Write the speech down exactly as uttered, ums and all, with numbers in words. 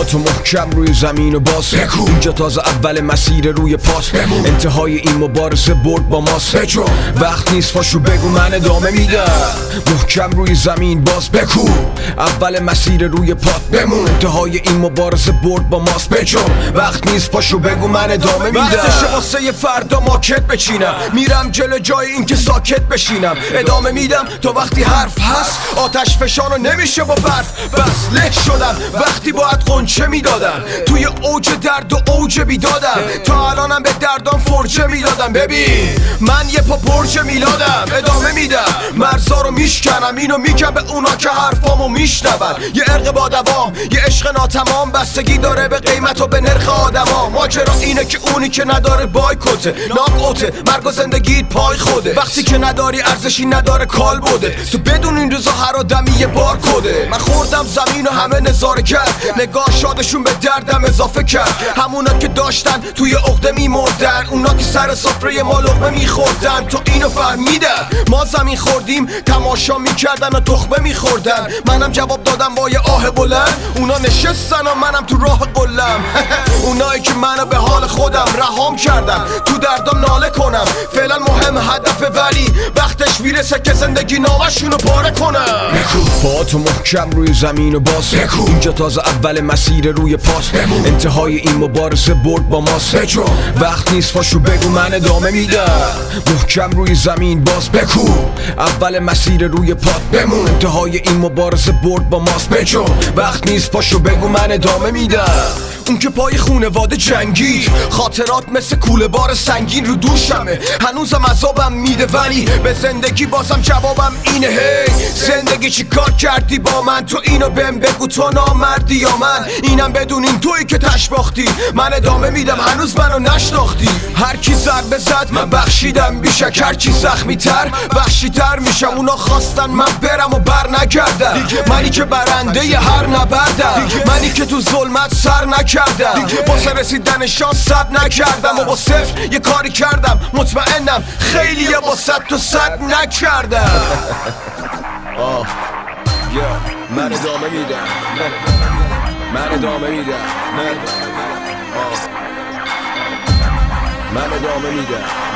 تو محکم روی زمین و باز بکو. اینجا تازه اول مسیر روی پاس بمون. انتهای این مبارزه برد با ماست. بجو وقت نیست پاشو بگو من ادامه میدم. محکم روی زمین باز بکو. اول مسیر روی پات بمون. انتهای این مبارزه برد با ماست. بجو وقت نیست پاشو بگو من ادامه میدم. وقتشه واسه یه فردا ماکت بچینم. میرم جلو جای این که ساکت بشینم. ادامه میدم تا وقتی حرف هست. آتش فشانو نمیشه با برف. بس له شدم وقتی باید قنچه میدادم. توی اوج درد و اوج بیدادم. تا الانم به دردان فرجه میدادم. ببین من یه پا برج میلادم. ادامه میدم مرزا رو میشکنم. اینو میگم به اونا که حرفامو میشنون. یه عرق با دوام یه عشق ناتمام. بستگی داره به قیمت و به نرخ آدما. ماجرا اینه که اونی که نداره بایکوته. ناک اوته مرگ و زندگیت پای خوده. وقتی که نداری ارزشی نداره کال بوده. تو بدون این روزا هر آدمی یه بار کده. من خوردم زمین و همه نظاره کرد. نگاه شادشون به دردم اضافه کرد. همونا که داشتن توی عقده میمردن. اونا که سر سفره ما لقمه میخوردن. تو اینو فهمیدن ما زمین خوردیم تماشا میکردن و تخمه میخوردن. منم جواب دادم با یه آه بلند. اونا نشستن و منم تو راه قلم. اونایی که منو به حال خودم رهام کردن. تو دردم ناله کنم فعلا مهم هدفه. ولی وقتش میرسه که زندگی نامشونو پاره کنم. با تو محکم روی زمین و باز بکو. اینجا تازه اول مسیر روی پاس بمون. انتهای این مبارزه برد با ماست. بجو وقت نیست پاشو بگو من ادامه میدم. محکم روی زمین باز بکو. اول مسیر روی پات بمون. انتهای این مبارزه برد با ماست. بجو وقت نیست پاشو بگو من ادامه میدم. اون که پای خونواده جنگید. خاطرات مثل کوله بار سنگین رو دوشمه. هنوزم عذابم میده ولی به زندگی بازم جوابم اینه. هی زندگی چی کار کردی با من؟ تو اینو بهم بگو تو نامردی یا من؟ اینم بدون این تویی که تش باختی. من ادامه میدم هنوز منو نشناختی. هر کی ضربه زد من بخشیدم بیشک. هر کی زخمی تر وحشی تر میشم. اونا خواستن من برم و بر نگردم. منی که برنده ی هر نبردم. منی که تو ظلمت سر نکردم. واسه رسیدن شانس صد نکردم. و با صفر یه کاری کردم. مطمئنم خیلی یه با صد تو صد نکردم. آه من ادامه میدم. من ادامه میدم. من ادامه میدم.